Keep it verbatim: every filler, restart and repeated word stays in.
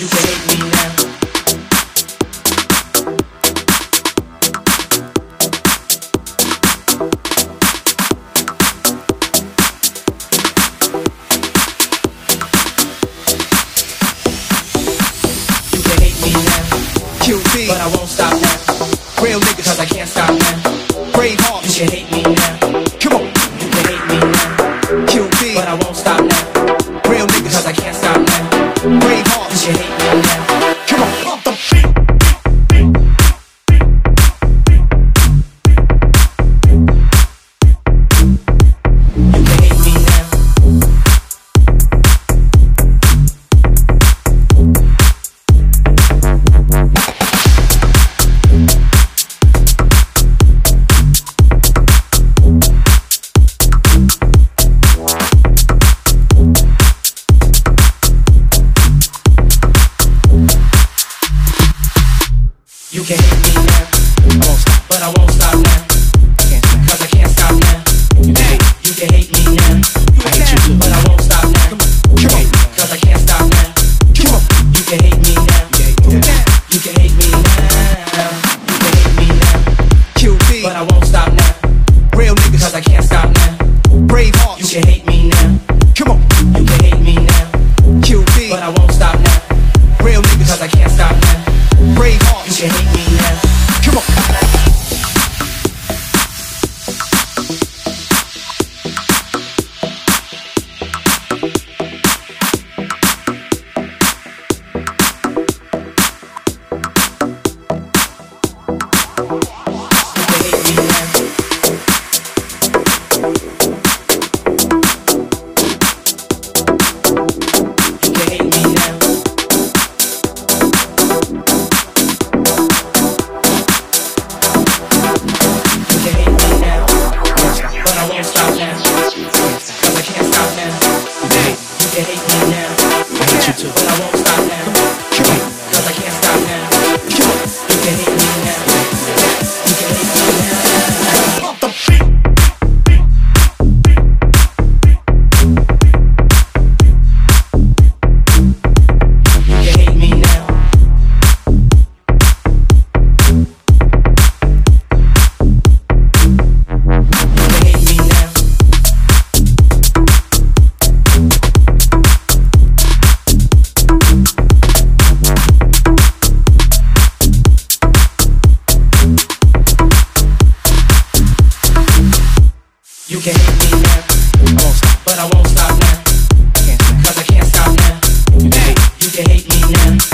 You can hate me now. You can hate me now. Q B, But I won't stop now. real niggas, Cause I can't stop now. brave You hearts. can hate me now. Come on, You can hate me now. Q B, But I won't stop now. real Cause niggas, I can't stop now. brave You hearts. can hate me now. Come on, pump the beat. You can hate me now. You can hate me now. I won't stop. But I won't stop now. I can't stop. Cause I can't stop now. You can hate. You can hate me now. I hate you too. But I won't stop now. Come on, Cause I can't stop now. come on. You can hate me now. You hate me now. You can hate me now. You can hate me now. Q B, But I won't stop now. real Cause niggas, I can't stop now. brave You hearts. can hate me now. Come on, You can hate me now. Q B, But I won't stop now. real Cause niggas, I can't stop now. brave You hearts. can hate me now. Come on. You can hate me now. You can hate me now. You can hate me now. But I won't stop now. Cause I can't stop now. You can hate me now. I hate you too. But I won't stop now. Come on, Cause I can't stop now. come on. You can hate me now. You can hate me now. Pump the beat. You can hate me now. You can hate me now. You can hate me now. I won't stop. But I won't stop now. I can't stop. Cause I can't stop now. You can hate. You can hate me now.